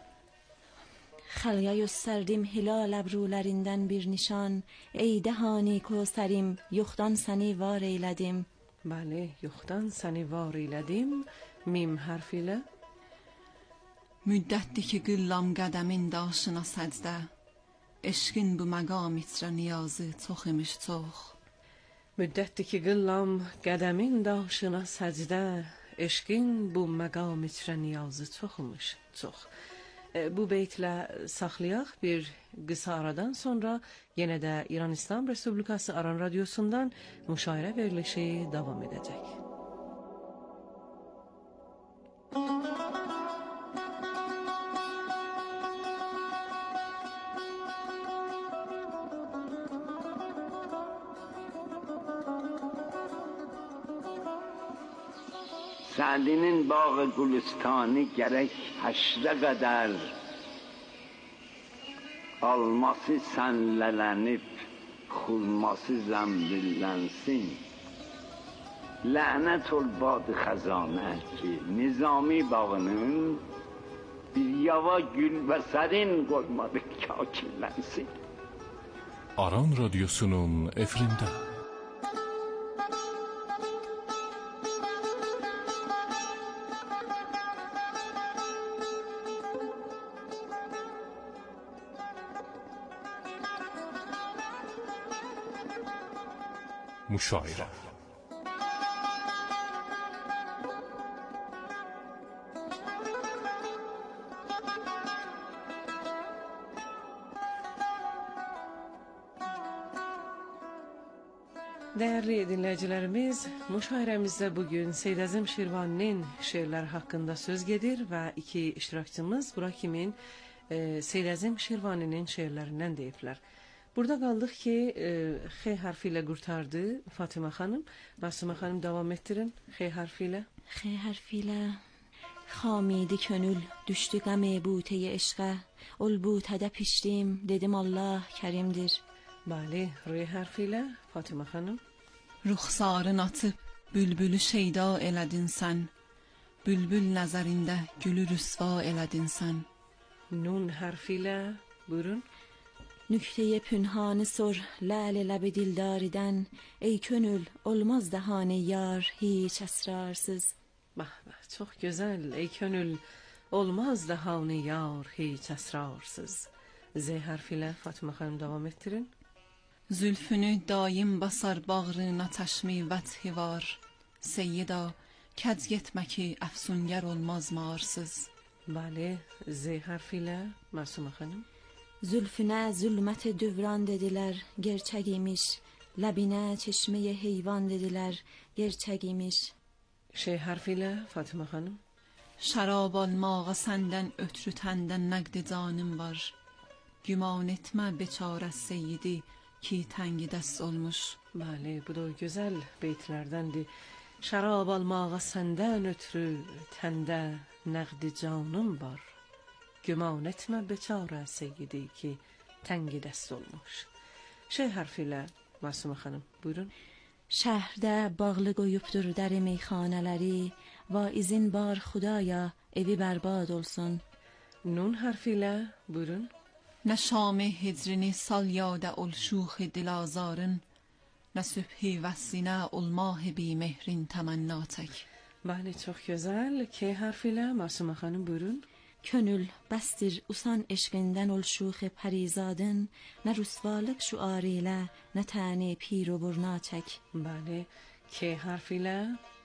Xəlya göstərdim hilal əbrulərindən bir nişan. Ey dəhani kəvsərim, yoxdan səni var eylədim. Bəli, yoxdan səni var eylədim. Mim hərfi ilə. Müddətdir ki qıllam qədəmin daşına səcdə. Eşqin bu məqam itrə niyazı çox imiş çox. Müddətdir ki qıllam qədəmin daşına səcdə. Eşqin bu məqam itrə niyazı çox imiş çox. Bu beytlə saxlayaq, bir qısa aradan sonra yenə də İran İslam Respublikası Aran Radyosu'ndan müşairə verilişi davam edəcək. Sa'dinin bağı gülüstanı gərək həşrə qədər alması sənlələnib, xurması zəmbillənsin. Lənət ol bad xəzanə ki, Nizami bağının bir yava gül və sərin qoymadı kakillənsin. Aran Radyosu'nun efrində. Müşairə. Değerli dinleyicilerimiz, müşahiremizde bugün Seyyid Əzim Şirvaninin şiirleri hakkında söz gedir ve iki iştirakçımız bura kimin Seyyid Əzim Şirvaninin şiirlerinden deyiblər. Burada qaldıq ki, X hərfi ilə qurtardı Fatıma xanım. Məsumə xanım davam etdirin X hərfi ilə. X hərfi ilə. Xamidi könül düşdü qəmi butəyə eşqə. Ol butədə pişdim, dedim Allah kərimdir. Bəli, R hərfi ilə Fatıma xanım. Ruxsarın atıb bülbülü şeyda elədin sən. Bülbül nəzərində gülü rüsva elədin sən. Nun hərfi ilə buyurun. Nükteye pünhanı sor, lale lebi dildariden. Ey könül, olmaz dehane yar, hiç esrarsız. Bah, çok güzel. Ey könül, olmaz dehane yar, hiç esrarsız. Z harfiyle Fatıma Hanım devam ettirin. Zülfünü daim basar bağrına təşmi vəthi var. Seyyida, kəc getmə ki, əfsungar olmaz mağarsız. Bəli, Z harfiyle Məsumə Hanım. Zülfüne zulmət düvran dediler, gerçek imiş. Labine çeşmeye heyvan dediler, gerçek imiş. Ş harfiyle Fatıma Hanım. Şərab almağa səndən ötrü təndən nəqd canım var. Güman etmə beçarə seyyidi ki təngi dəst olmuş. Bəli, bu da güzel beytlerdendir. Şərab almağa səndən ötrü təndə nəqd canım var. Güman etmə beçarə seyyidi ki təngi dəst olmuş. Ş harfiyle Məsumə xanım buyurun. Şəhərdə bağlı qoyubdur dəri meyxanələri. Vaizin bar xudaya evi bərbad olsun. Nun harfiyle buyurun. Nə şam hicrini sal yadə ol şux dilazarın. Nə sübhi vəssinə ol mah bi mehrin təmənnatək. Bəli, çox gözəl. K harfiyle Məsumə xanım buyurun. Könül bəstir usan eşqindən ol şux pərizadın. Nə rüsvalıq şuarı ilə, nə təni pir و burna çək. Bəli, K harfiyle.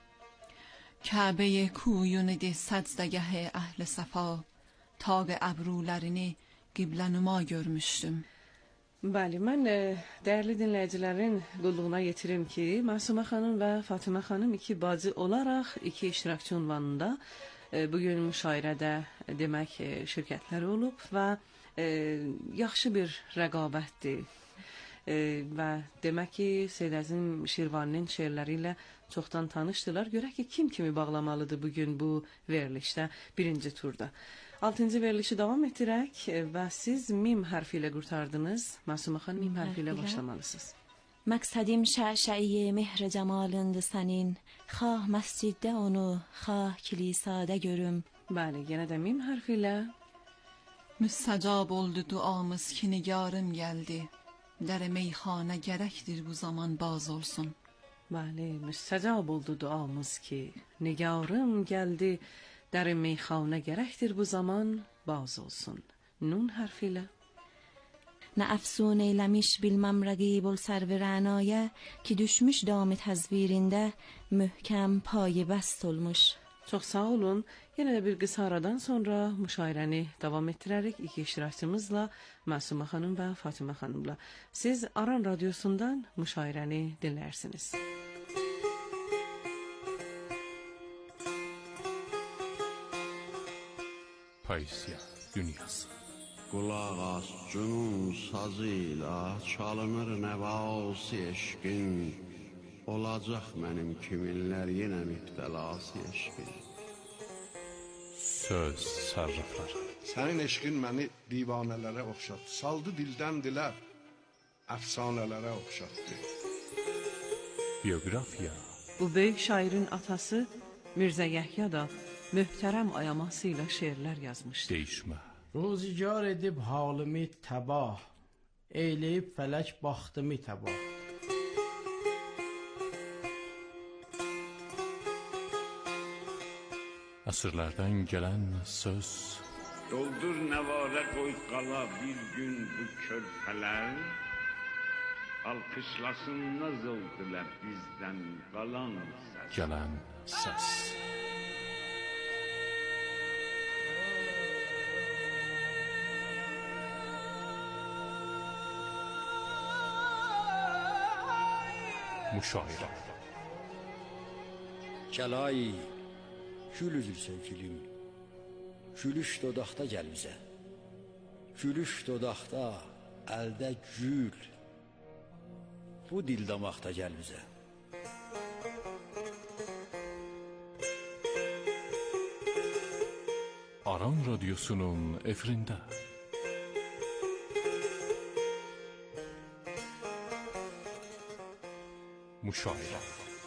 Kəbəyə kuyunu səcdəgəh əhl səfa. Taq əbrulərini qiblənuма görmüşdüm. Bəli, mən değerli dinleyicilerin qulluğuna yetirim ki, Məsumə xanım ve Fatıma xanım iki bacı olaraq iki iştirakçı ünvanında bugün müşairədə demək şirkətləri olub və yaxşı bir rəqabətdir. Və demək ki, Seyyid Əzim Şirvaninin şeirləri ilə çoxdan tanışdılar. Görək ki, kim kimi bağlamalıdır bugün bu verilişdə, birinci turda. 6-cı verilişi davam etdirək və siz mim hərfi ilə qurtardınız. Məsumə xanım mim hərfi ilə başlamalısınız. Məqsədim şəşəyi mehr camalındı sənin. Xah məsciddə onu, xah kilisada görüm. Bəli, yenə də mim hərfi ilə. Müstəcab oldu duamız ki nigarım geldi. Der meyxana gerektir bu zaman baz olsun. Bəli, müstəcab oldu duamız ki nigarım gəldi. Der meyxana gərəkdir bu zaman baz olsun. Nun hərfi ilə. Nə əfsun eyləmiş bilməm rəqib ol sərvi rənaya ki düşmüş dam təzvirində möhkəm payı bəst olmuş. Çox sağ olun. Yenə də bir qısa aradan sonra müşairəni davam etdirərək iki iştirakçımızla Məsumə xanım və Fatimə xanımla. Siz Aran radiosundan müşairəni dinlərsiniz. Poeziya dünyası. Qulaq as cünun sazıyla çalınır nəvası eşqin. Olacaq mənim kiminlər yenə mübtəlası eşqin. Söz sərrafları. Sənin eşqin məni divanələrə oxşatdı. Saldı dildən dilə, əfsanələrə oxşatdı. Biografiya. Bu böyük şairin atası Mirzə Yəhya da möhtərəm ayaması ilə şeirlər yazmışdı. Değişmə. Ruzigar edib halımı təbah, eyləyib fələk baxtımı təbah. Əsrlərdən gələn söz. Doldur nəvarə qoy qala bir gün bu körpələr. Alqışlasın nazıldılar bizdən qalan səs. Gələn səs. Müşairə. Kəlay, gül üzül sevgilim, gülüş dodaqda gəl bizə. Gülüş dodaqda, əldə gül, bu dil damaqda gəl bizə. Aran radiosunun efirində. Müşairə.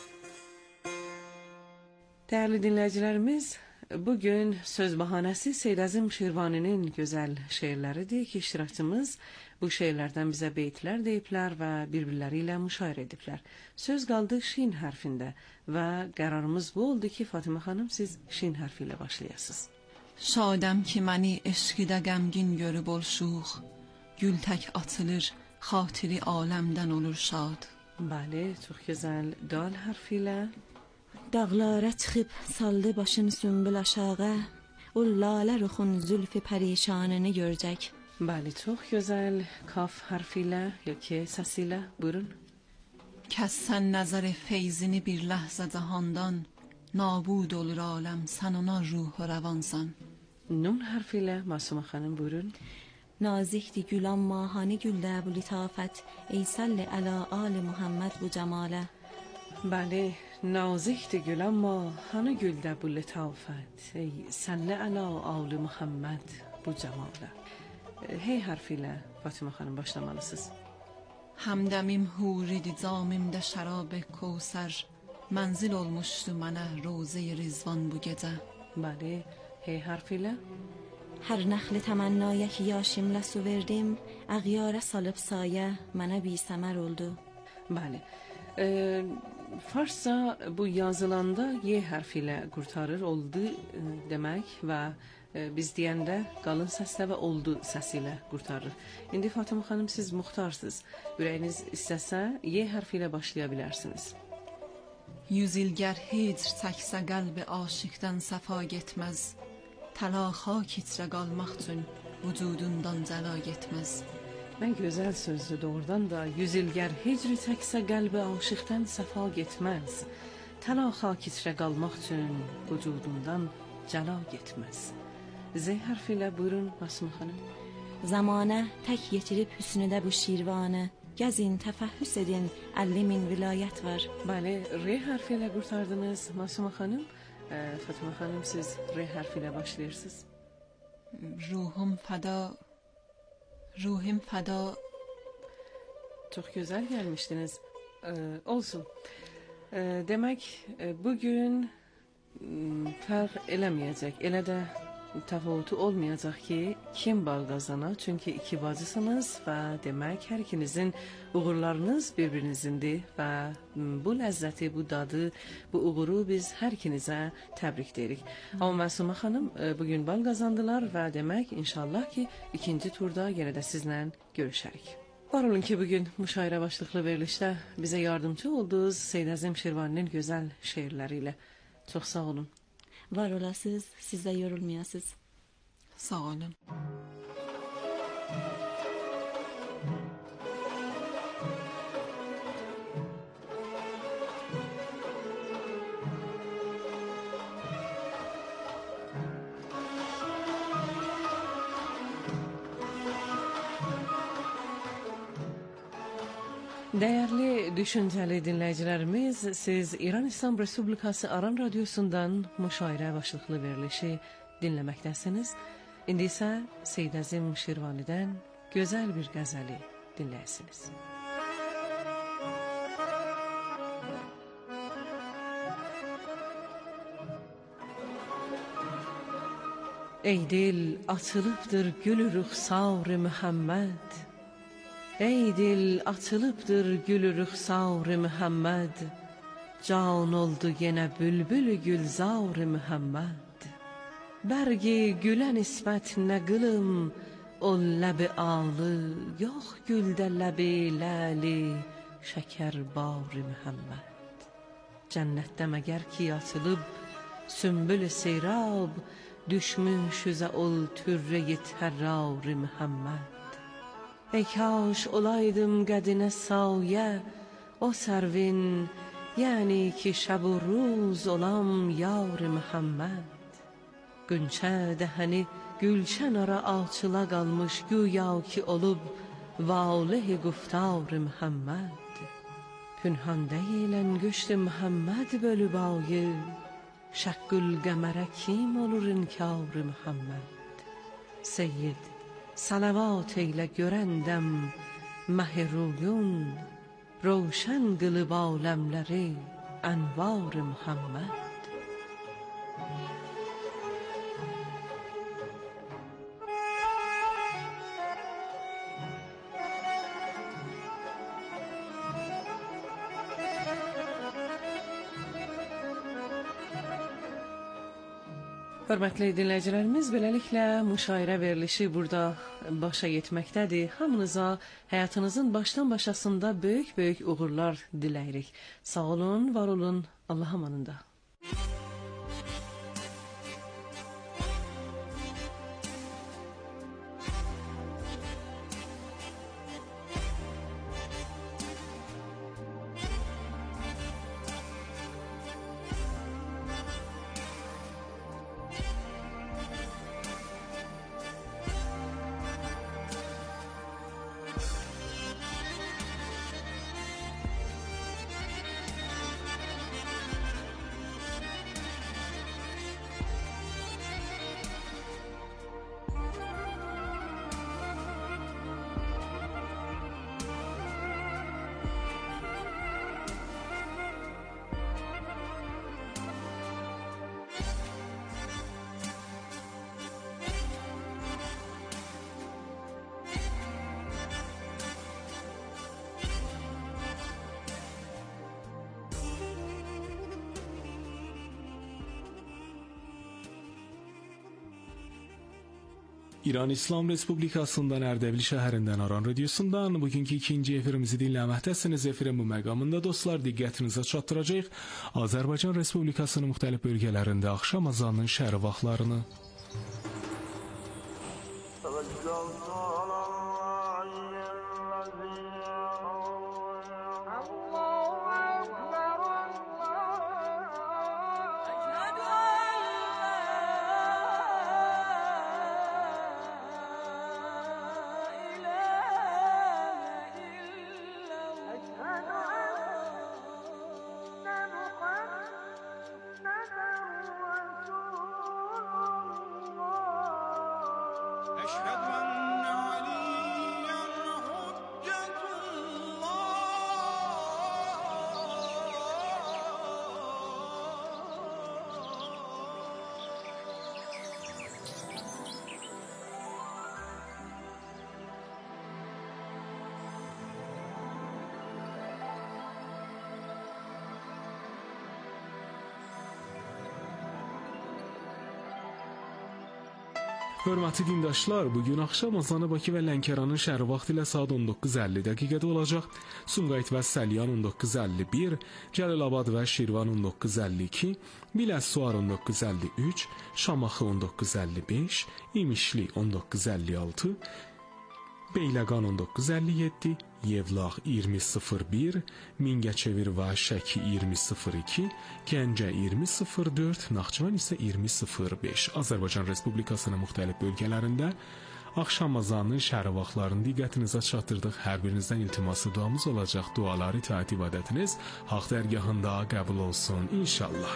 Dəyərli dinləyicilərimiz, bugün söz bahanəsi Seyid-Əzim Şirvaninin gözəl şeirləridir ki, iştirakçımız bu şeirlərdən bizə beytlər deyiblər və bir-birləri ilə müşairə ediblər. Söz qaldı şin hərfində və qərarımız bu oldu ki, Fatimə xanım, siz şin hərfi ilə başlayasınız. Şadəm ki məni eşqidə qəmgin görüb ol şux, gül tək atılır, xatiri aləmdən olur şad. Bəli, çox gözəl dal hərfi ilə. Dağlara çıxıb saldı başın sümbül aşağı, o lalə ruxun zülfü pərişanını görəcək. Bəli, çox gözəl kaf hərfi ilə, ya ki səsi ilə, buyurun. Kəs sən nəzər feyzini bir ləhzə cahandan, nabud olur aləm, sən ona ruh و rəvansan. Nun hərfi ilə, Məsumə xanım, buyurun. Nazikdi gül amma hani güldə bu litafət, ey salli əla ali Muhammed bu cəmalə. Bəli, nazikdi gül amma hani güldə bu litafət, ey salli əla ali Muhammed bu cəmalə. Hey hərfi ilə Fatimə xanım başlamalısınız. Həmdəmim huridi camimdə şərab Kevser, mənzil olmuşdu mənə roze rizvan bu gecə. Bəli, hey hərfi ilə. Hər nəxli təmənnaya ki yaşimlə su verdim, əğyara salıb sayə mənə bisəmər oldu. Bəli. Farsca bu yazılanda Y hərfi ilə qurtarır, oldu demək və biz deyəndə qalın səslə və oldu səsi ilə qurtarır. İndi Fatimə xanım, siz muxtarsınız. Ürəyiniz istəsə Y hərfi ilə başlaya bilərsiniz. Yüzilgər hicr çəksə qəlbi aşiqdən səfa getməz. Təla xak içrə qalmaq üçün vücudundan cəla getməz. Mən gözəl sözdür doğrudan da. Yüzilgər hicri çəksə qəlbi aşiqdən səfa getməz. Təla xak içrə qalmaq üçün vücudundan cəla getməz. Z hərfi ilə buyurun Məsumə xanım. Zamanə tək yetirib hüsnüdə bu şirvanı, gəzin, təfəhhüs edin, 50 min vilayət var. Bəli, R hərfi ilə qurtardınız Məsumə xanım. Fatimə xanım, siz R hərfi ilə başlayırsınız. Ruhum fəda. Çox gözəl gəlmişdiniz. Olsun. Demək, bugün fərq eləməyəcək. Elə də təfavütü olmayacaq ki, kim bal qazana. Çünki iki bacısınız və demək, hər ikinizin uğurlarınız bir-birinizindir və bu ləzzəti, bu dadı, bu uğuru biz hər ikinizə təbrik deyirik. Amma Məsumə xanım bugün bal qazandılar və demək, inşallah ki, ikinci turda yenə də sizlə görüşərik. Var olun ki, bugün müşairə başlıqlı verilişdə bizə yardımcı oldunuz Seyid Əzim Şirvaninin gözəl şeirləri ilə. Çox sağ olun. Var olasınız, siz də yorulmayasınız. Sağ olun. Değerli düşünceli dinleyicilerimiz, siz İran İslam Respublikası Aran Radyosu'ndan müşairə başlıqlı verilişi dinləməkdəsiniz. İndi isə Seyid Əzim Şirvani'dən gözəl bir qəzəli dinləyəsiniz. Ey dil, açılıbdır gülü rüxsar-ı Muhammed. Ey dil, açılıbdır gülü rüxsar-ı Muhammed. Can oldu yenə bülbülü gülzar-ı Muhammed. Bərgi gülə nisbət nə qılım, o ləbi alı, yox güldə ləbi ləli, şəkərbar-ı Muhammed. Cənnətdə məgər ki açılıb, sümbül-i seyrab, düşmüş üzə ol türre-i tərrar-ı Muhammed. Ey kaş olaydım qədinə sayə, o sərvin, yəni ki şəb و روز olam yar-ı Muhammed. Qünçə dəhəni gülşən ara açıla qalmış, güya ki olub valeh-i guftar-ı Muhammed. Pünhan deyilən göştü Muhammed bölüb ayı, şəqqül qəmərə kim olur inkar-ı Muhammed. Seyyid, salavat eylə görəndəm məhiruyun, روشن qılıb aləmləri ənvar-ı Muhammed. Hörmətli dinləyicilərimiz, beləliklə müşairə verilişi burada başa yetməkdədir. Hamınıza həyatınızın başdan başasında böyük uğurlar diləyirik. Sağ olun, var olun, Allah amanında. İran İslam Respublikasından Ərdəbil şəhərindən Aran Radyosundan bugünkü ikinci efirimizi dinləməkdəsiniz. Efirin bu məqamında dostlar diqqətinizə çatdıracağıq Azərbaycan Respublikasının müxtəlif bölgələrində axşam azanının şəhəri vaxtlarını. Hörmətli dindaşlar, bugün axşam azanı Bakı və Lənkəranın şəhər vaxtı ilə saat 19:50 dəqiqədə olacaq. Sumqayıt və Səlyan 19:51, Cəlilabad və Şirvan 19:52, Biləsuvar 19:53, Şamaxı 19:55, İmişli 19:56, Beyləqan 19:57, Yevlax 20:01, Mingəçevir və Şəki 20:02, Gəncə 20:04, Naxçıvan isə 20:05. Azərbaycan Respublikasının müxtəlif bölgələrində axşam azanı şəhər vaxtlarını diqqətinizə çatdırdıq. Hər birinizdən iltiması duamız olacaq. Duaları itaat ibadətiniz haqq dərgahında qəbul olsun inşallah.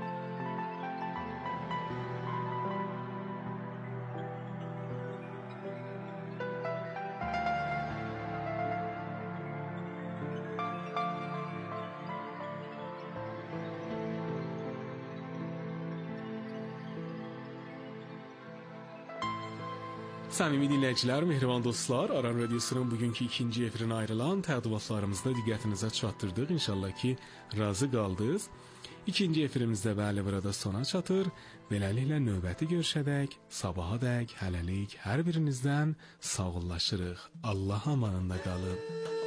Səmimi dinləyicilər, mehriban dostlar, Aran Radiosunun bugünkü ikinci efirinə ayrılan təqdimatlarımızda diqqətinizə çatdırdıq. İnşallah ki, razı qaldınız. İkinci efirimizdə bəli burada sona çatır. Beləliklə növbəti görüşədək, sabahadək, hələlik hər birinizdən sağollaşırıq. Allah amanında qalın.